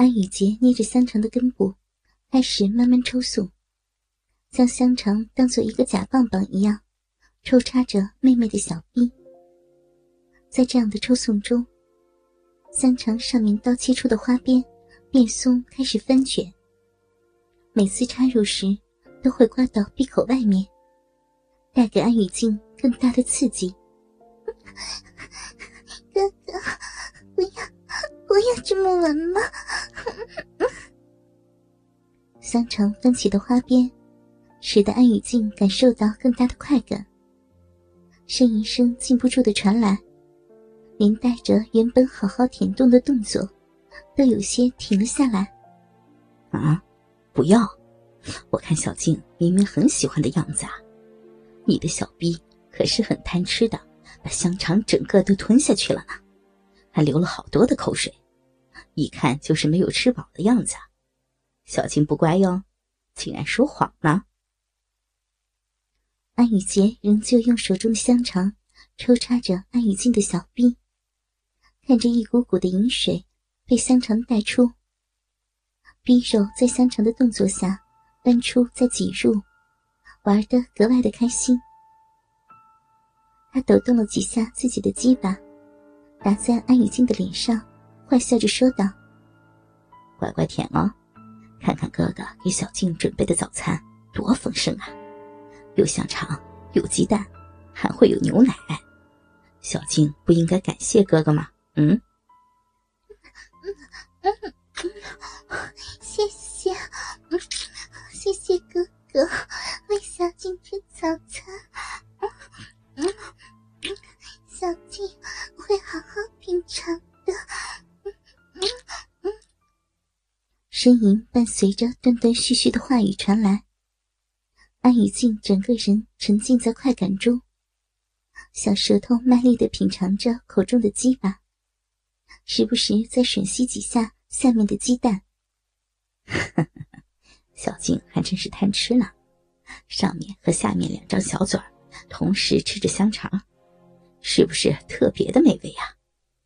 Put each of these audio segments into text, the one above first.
安雨洁捏着香肠的根部，开始慢慢抽送，将香肠当作一个假棒棒一样抽插着妹妹的小臂。在这样的抽送中，香肠上面刀切出的花边变松，开始翻卷，每次插入时都会刮到闭口外面，带给安雨静更大的刺激。哥哥，不要这么玩嘛！香肠翻起的花边使得安雨静感受到更大的快感，呻吟声禁不住地传来，连带着原本好好舔动的动作都有些停了下来。 啊，不要，我看小静明明很喜欢的样子啊，你的小逼可是很贪吃的，把香肠整个都吞下去了呢，还流了好多的口水，一看就是没有吃饱的样子啊。小静不乖哟，竟然说谎呢。 安雨洁仍旧用手中的香肠抽插着安雨静的小臂，看着一股股的饮水被香肠带出，逼肉在香肠的动作下搬出再挤入，玩得格外的开心。他抖动了几下自己的鸡巴，打在安雨静的脸上，坏笑着说道： 乖乖舔哦，看看哥哥给小静准备的早餐多丰盛啊，有香肠，有鸡蛋，还会有牛奶。小静不应该感谢哥哥吗？ 谢谢哥哥为小静吃早餐，小静会好好品尝的。呻吟伴随着断断续续的话语传来，安雨静整个人沉浸在快感中，小舌头卖力地品尝着口中的鸡巴，时不时再吮吸几下下面的鸡蛋。 小静还真是贪吃呢，上面和下面两张小嘴同时吃着香肠，是不是特别的美味啊？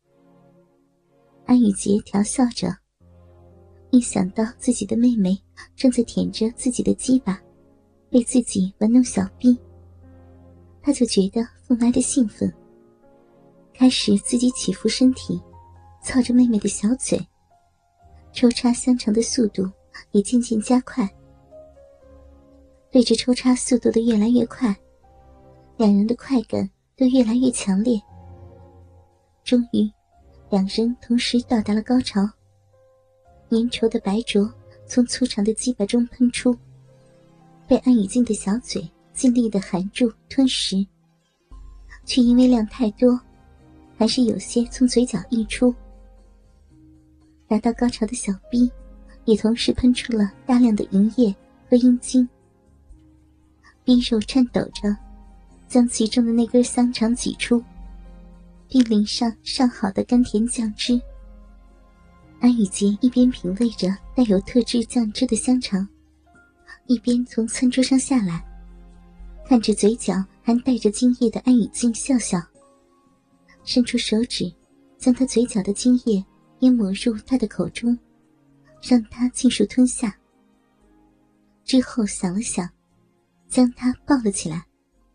安雨洁调笑着，一想到自己的妹妹正在舔着自己的鸡巴，被自己玩弄小臂，她就觉得分外的兴奋，开始自己起伏身体，操着妹妹的小嘴，抽插香肠的速度也渐渐加快。对着抽插速度的越来越快，两人的快感都越来越强烈。终于，两人同时到达了高潮，粘稠的白浊从粗长的鸡巴中喷出，被安雨静的小嘴尽力地含住吞食，却因为量太多，还是有些从嘴角溢出。达到高潮的小逼也同时喷出了大量的银液和阴茎，逼肉颤抖着将其中的那根香肠挤出，并淋上上好的甘甜酱汁。安雨洁一边品味着带有特制酱汁的香肠，一边从餐桌上下来，看着嘴角还带着精液的安雨静笑笑，伸出手指将她嘴角的精液也抹入她的口中，让她尽数吞下。之后想了想，将她抱了起来。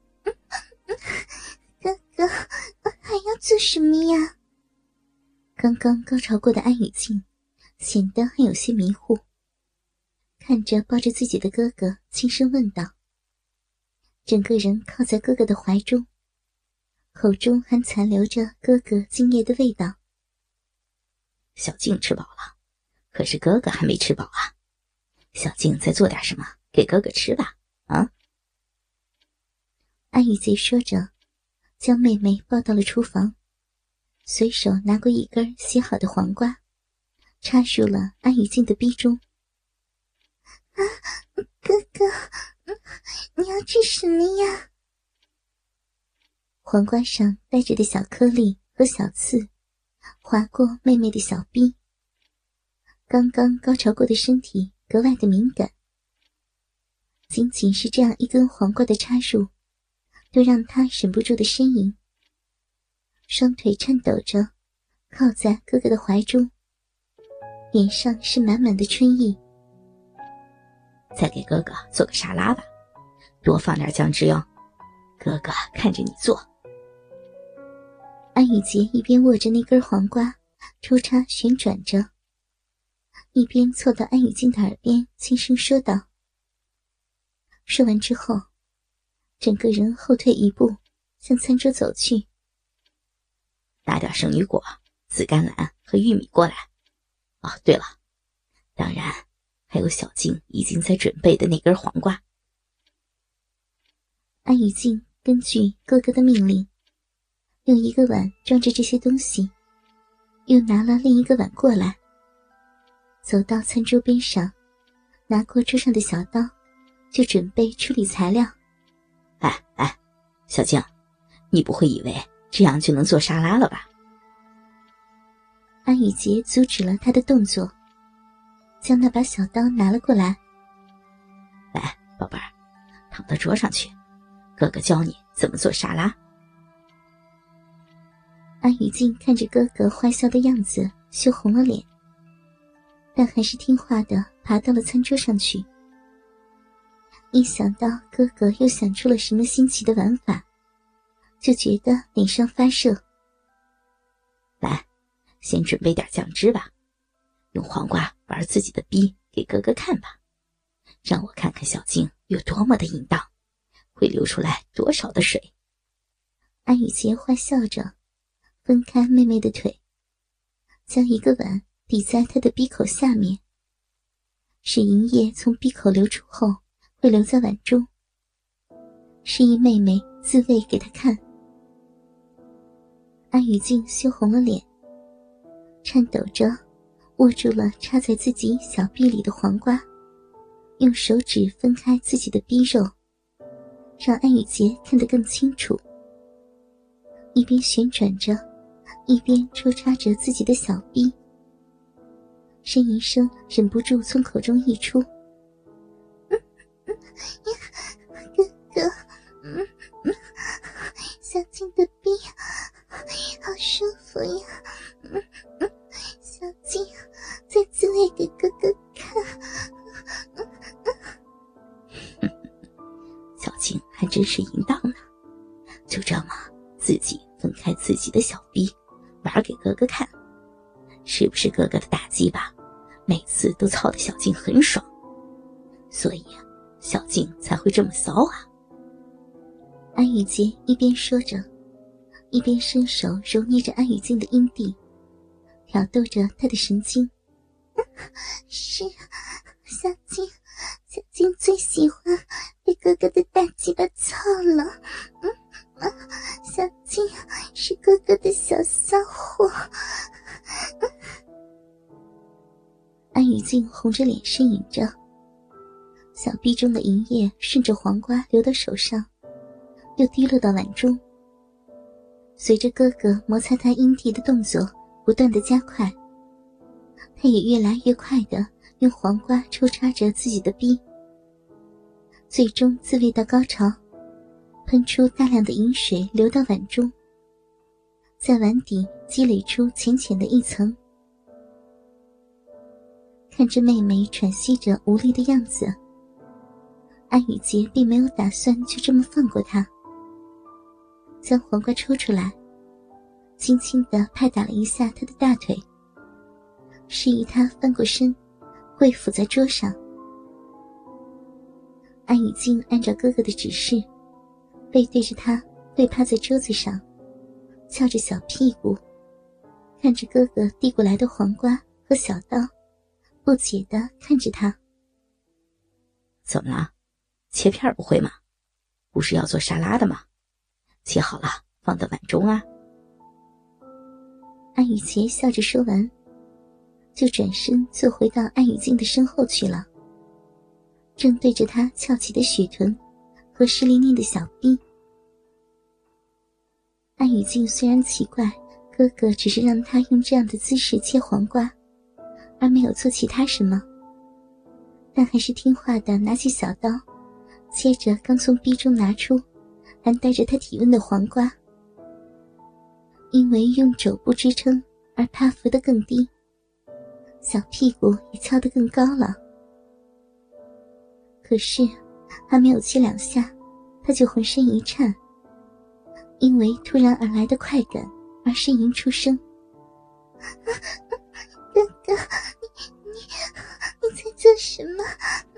哥哥，还要做什么呀？刚刚高潮过的安雨静显得还有些迷糊，看着抱着自己的哥哥轻声问道，整个人靠在哥哥的怀中，口中还残留着哥哥精液的味道。 小静吃饱了，可是哥哥还没吃饱啊，小静再做点什么给哥哥吃吧。 安雨洁说着，将妹妹抱到了厨房，随手拿过一根洗好的黄瓜，插入了安雨静的逼中。哥哥，你要吃什么呀？黄瓜上带着的小颗粒和小刺划过妹妹的小臂，刚刚高潮过的身体格外的敏感，仅仅是这样一根黄瓜的插入，都让她忍不住的呻吟，双腿颤抖着靠在哥哥的怀中。 脸上是满满的春意。 再给哥哥做个沙拉吧，多放点酱汁哟，哥哥看着你做。 安雨洁一边握着那根黄瓜抽插旋转着，一边凑到安雨静的耳边轻声说道。说完之后，整个人后退一步向餐桌走去。 拿点圣女果、紫甘蓝和玉米过来。哦，对了，当然还有小静已经在准备的那根黄瓜。 安雨静根据哥哥的命令，用一个碗装着这些东西，又拿了另一个碗过来，走到餐桌边上，拿过桌上的小刀，就准备处理材料。 哎，小静，你不会以为这样就能做沙拉了吧？ 安雨洁阻止了他的动作，将那把小刀拿了过来。 来，宝贝儿，躺到桌上去，哥哥教你怎么做沙拉。 安雨静看着哥哥坏笑的样子，羞红了脸，但还是听话地爬到了餐桌上去。一想到哥哥又想出了什么新奇的玩法，就觉得脸上发热。 来，先准备点酱汁吧，用黄瓜玩自己的逼给哥哥看吧，让我看看小静有多么的淫荡，会流出来多少的水。 安雨洁坏笑着，分开妹妹的腿，将一个碗抵在她的鼻口下面，使淫液从鼻口流出后会留在碗中，示意妹妹自慰给她看。安雨静羞红了脸，颤抖着握住了插在自己小臂里的黄瓜，用手指分开自己的逼肉，让安雨洁看得更清楚，一边旋转着，一边抽插着自己的小臂。呻吟声忍不住从口中溢出。哥哥，小静的逼好舒服呀，小静再自慰给哥哥看。 小静还真是淫荡呢，就这么自己分开自己的小逼玩给哥哥看，是不是哥哥的大鸡巴每次都操得小静很爽，所以小静才会这么骚啊。 安雨洁一边说着，一边伸手揉捏着安雨静的阴蒂，挑逗着她的神经。是，小静最喜欢被哥哥的大鸡巴操了。小静是哥哥的小骚货。安雨静红着脸呻吟着，小臂中的淫液顺着黄瓜流到手上，又滴落到碗中。随着哥哥摩擦她阴蒂的动作不断地加快，他也越来越快地用黄瓜抽插着自己的逼，最终自慰到高潮，喷出大量的饮水流到碗中，在碗底积累出浅浅的一层。看着妹妹喘息着无力的样子，安雨洁并没有打算就这么放过她，将黄瓜抽出来，轻轻地拍打了一下她的大腿，示意她翻过身，跪伏在桌上。安雨静按照哥哥的指示，背对着他跪趴在桌子上，翘着小屁股，看着哥哥递过来的黄瓜和小刀，不解地看着他。 怎么了？切片不会吗？不是要做沙拉的吗？切好了放到碗中啊。 安雨洁笑着说完，就转身坐回到安雨静的身后去了，正对着她翘起的雪臀和湿淋淋的小臂。安雨静虽然奇怪哥哥只是让她用这样的姿势切黄瓜，而没有做其他什么，但还是听话地拿起小刀，切着刚从逼中拿出还带着她体温的黄瓜。因为用肘部支撑而趴伏得更低， 小屁股也翘得更高了。可是还没有去2下，他就浑身一颤，因为突然而来的快感而呻吟出声：“哥哥，你在做什么？